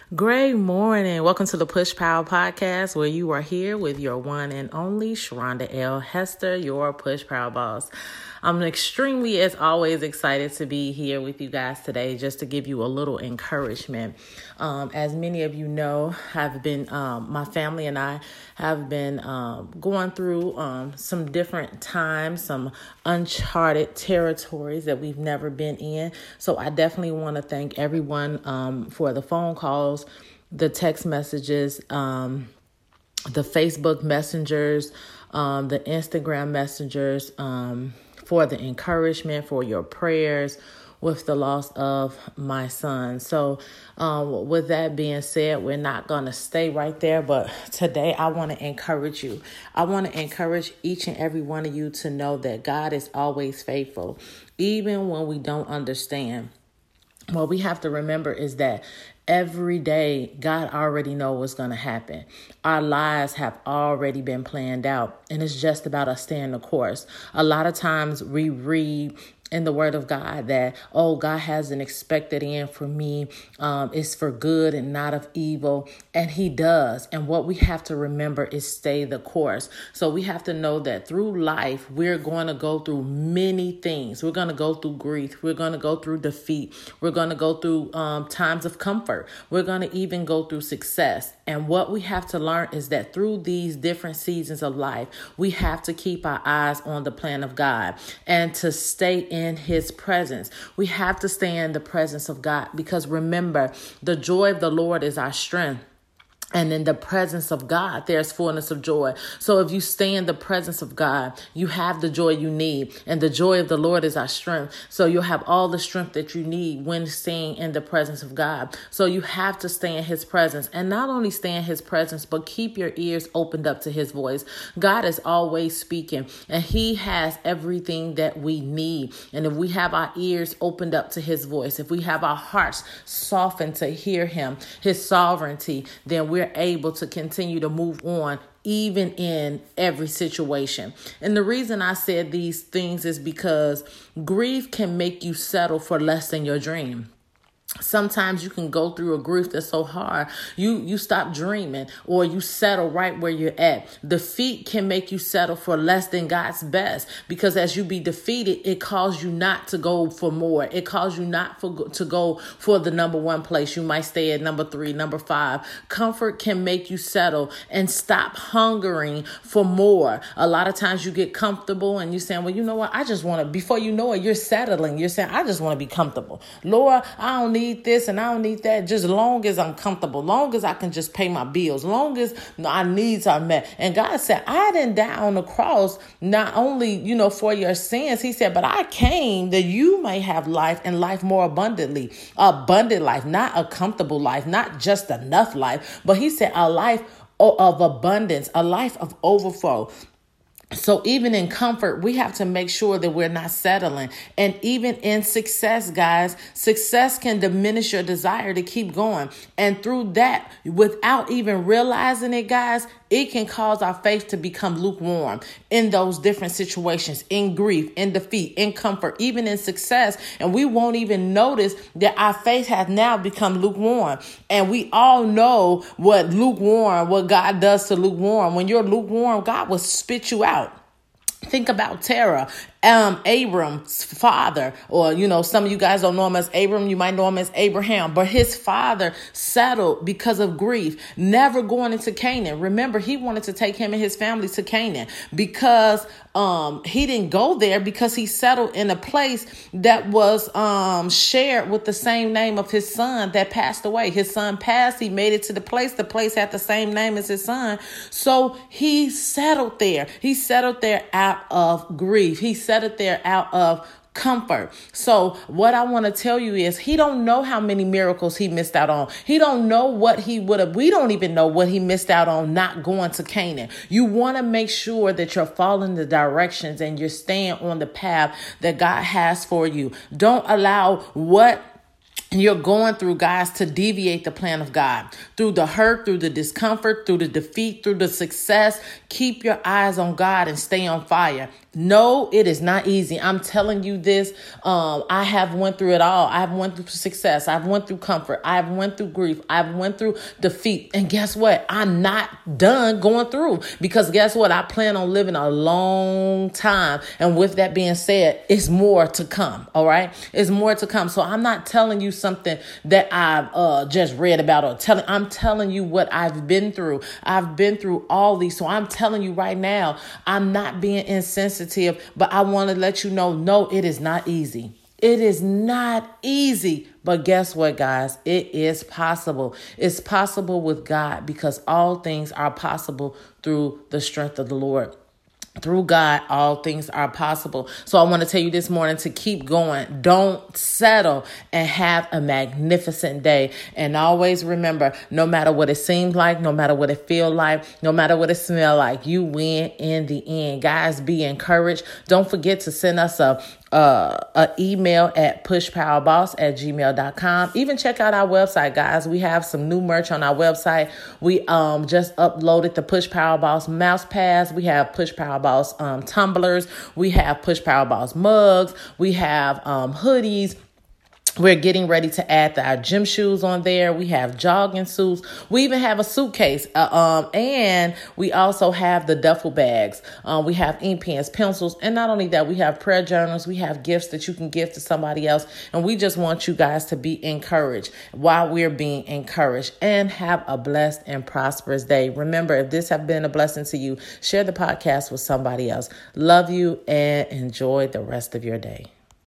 Great morning. Welcome to the Push Power Podcast, where you are here with your one and only Sharonda L. Hester, your Push Power boss. I'm extremely, as always, excited to be here with you guys today just to give you a little encouragement. As many of you know, my family and I have been going through some different times, some uncharted territories that we've never been in. So I definitely want to thank everyone for the phone calls, the text messages, the Facebook messengers, the Instagram messengers, for the encouragement, for your prayers with the loss of my son. So with that being said, we're not going to stay right there. But today I want to encourage you. I want to encourage each and every one of you to know that God is always faithful, even when we don't understand. What we have to remember is that every day, God already knows what's going to happen. Our lives have already been planned out, and it's just about us staying the course. A lot of times we read in the word of God that, God has an expected end for me. It's for good and not of evil. And he does. And what we have to remember is stay the course. So we have to know that through life, we're going to go through many things. We're going to go through grief. We're going to go through defeat. We're going to go through times of comfort. We're going to even go through success. And what we have to learn is that through these different seasons of life, we have to keep our eyes on the plan of God and to stay in his presence. We have to stay in the presence of God because remember, the joy of the Lord is our strength. And in the presence of God, there's fullness of joy. So if you stay in the presence of God, you have the joy you need. And the joy of the Lord is our strength. So you'll have all the strength that you need when staying in the presence of God. So you have to stay in his presence. And not only stay in his presence, but keep your ears opened up to his voice. God is always speaking. And he has everything that we need. And if we have our ears opened up to his voice, if we have our hearts softened to hear him, his sovereignty, then we're able to continue to move on even in every situation. And the reason I said these things is because grief can make you settle for less than your dream. Sometimes you can go through a grief that's so hard, you stop dreaming or you settle right where you're at. Defeat can make you settle for less than God's best because as you be defeated, it calls you not to go for more. It calls you not to go for the number one place. You might stay at number 3, number 5. Comfort can make you settle and stop hungering for more. A lot of times you get comfortable and you're saying, well, you know what? I just want to, before you know it, you're settling. You're saying, I just want to be comfortable. Lord, I don't need this and I don't need that. Just long as I'm comfortable, long as I can just pay my bills, long as our needs are met. And God said, I didn't die on the cross, not only, for your sins. He said, but I came that you may have life and life more abundantly, abundant life, not a comfortable life, not just enough life, but he said a life of abundance, a life of overflow. So even in comfort, we have to make sure that we're not settling. And even in success, guys, success can diminish your desire to keep going. And through that, without even realizing it, guys, it can cause our faith to become lukewarm in those different situations, in grief, in defeat, in comfort, even in success. And we won't even notice that our faith has now become lukewarm. And we all know what God does to lukewarm. When you're lukewarm, God will spit you out. Think about Terah, Abram's father, or, some of you guys don't know him as Abram. You might know him as Abraham, but his father settled because of grief, never going into Canaan. Remember, he wanted to take him and his family to Canaan because he didn't go there because he settled in a place that was shared with the same name of his son that passed away. His son passed. He made it to the place. The place had the same name as his son. So he settled there. He settled there out of grief. He settled there out of comfort. So what I want to tell you is he don't know how many miracles he missed out on. He don't know what he would have. We don't even know what he missed out on not going to Canaan. You want to make sure that you're following the directions and you're staying on the path that God has for you. Don't allow what And you're going through, guys, to deviate the plan of God. Through the hurt, through the discomfort, through the defeat, through the success, keep your eyes on God and stay on fire. No, it is not easy. I'm telling you this. I have went through it all. I've went through success. I've went through comfort. I've went through grief. I've went through defeat. And guess what? I'm not done going through, because guess what? I plan on living a long time. And with that being said, it's more to come. All right. It's more to come. So I'm not telling you something that I've just read about I'm telling you what I've been through. I've been through all these. So I'm telling you right now, I'm not being insensitive, but I want to let you know, no, it is not easy. It is not easy. But guess what, guys? It is possible. It's possible with God, because all things are possible through the strength of the Lord. Through God, all things are possible. So I want to tell you this morning to keep going. Don't settle, and have a magnificent day. And always remember, no matter what it seems like, no matter what it feels like, no matter what it smells like, you win in the end. Guys, be encouraged. Don't forget to send us a email at pushpowerboss@gmail.com. Even check out our website, guys. We have some new merch on our website. We just uploaded the Push Power Boss mouse pads. We have Push Power Boss tumblers. We have Push Power Boss mugs. We have hoodies. We're getting ready to add our gym shoes on there. We have jogging suits. We even have a suitcase. And we also have the duffel bags. We have ink pens, pencils. And not only that, we have prayer journals. We have gifts that you can give to somebody else. And we just want you guys to be encouraged while we're being encouraged. And have a blessed and prosperous day. Remember, if this has been a blessing to you, share the podcast with somebody else. Love you and enjoy the rest of your day.